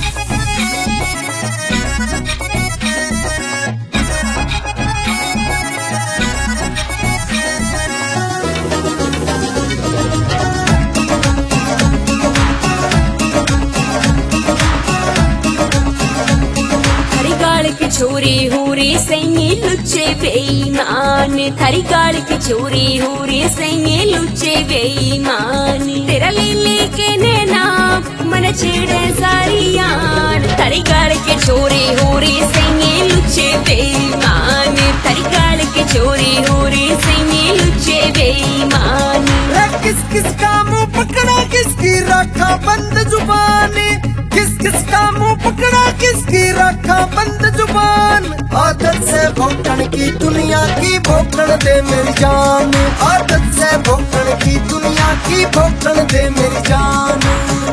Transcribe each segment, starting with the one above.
छोरी हूरी सही लुच्चे बेईमान, थारी गाल की छोरी हूरी सही लुच्चे बेईमान। तेरा ले के नैना मन छेड़े सारी यान, थारी गाल की छोरी हूरी सही लुच्चे बेईमान, थारी गाल की छोरी हूरी सही लुच्चे बेईमान। किस किस का मुंह पकड़ा किसकी रखा बंद जुबानी, किस किस का मुंह पकड़ा किसकी रखा बंद जुबान। आदत से भौंकण की दुनिया की भौंकण दे मेरी जान, आदत से भौंकण की दुनिया की भौंकण दे मेरी जान।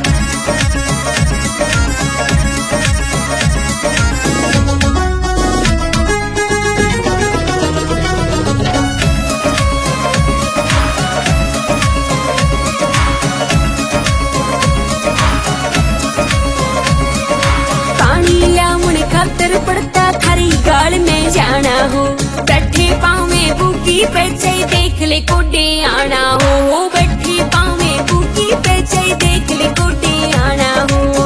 खातर पड़ता थारी गाल में जाना हो, बैठे पाँव में बूकी पैचे देख ले कोडे आना हो, बैठे पाँव में बूकी पैचे देख ले कोडे आना हो।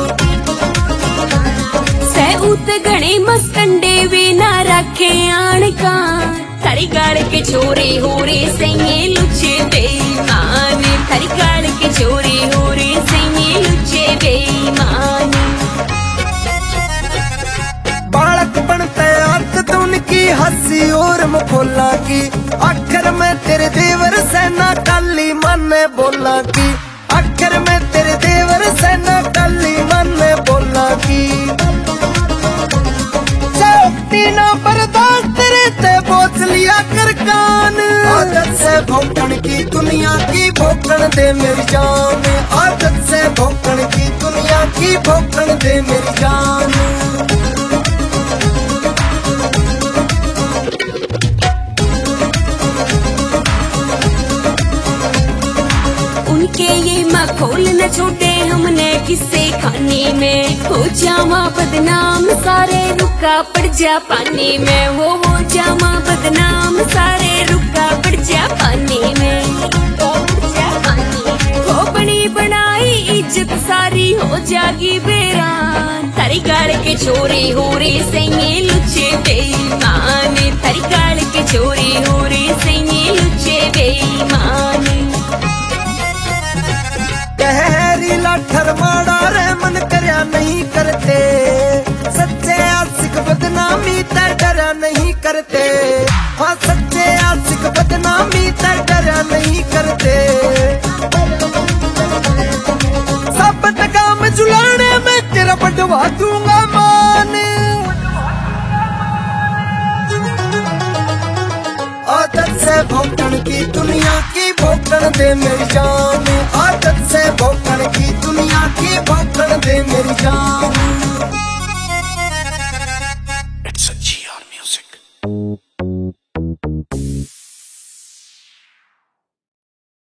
सह उत घने मस्कंडे वे ना रखे आन का, थारी गाल के छोरे हो रे सही लुच्चे बेईमान, थारी गाल के छोरे हो रे सही लुच्चे बेईमान। बालक बनते आदत उनकी हंसी और मखोला की, आखिर में तेरे देवर सेना काली मन बोला की, आखिर में तेरे देवर सेना काली मन बोला की। चौकती ना बर्दाश्त तेरे ते बोझ लिया कर कान, आदत से भौंकण की दुनिया की भौंकण दे मेरी जान, आदत से भौंकण की दुनिया की भौंकण दे मेरी जान। उनके ये मखौल न छोटे हमने किस्से खाने में, हो जावा बदनाम सारे रुका पड़ जा पानी में, हो जावा बदनाम सारे रुका पड़ जा पानी में। हो बनी बनाई इज्जत सारी हो जागी बेरान, थारी गाल के छोरी हो रे सही लुच्चे बेईमान, थारी गाल के छोरी हो रे सही लुच्चे बेईमान। कहरी लाठर माड़ा रे मन करया नहीं करते, सच्चे आशिक बदनामी तर डरा नहीं करते, हाँ सच्चे आशिक बदनामी तर डरा नहीं करते। सब काम जुलाने में तेरा बढ़वा दूंगा मान, आदत से भौंकण की दुनिया की भौंकण दे मेरी जान, आदत से भौंकण की दुनिया की भौंकण दे मेरी जान।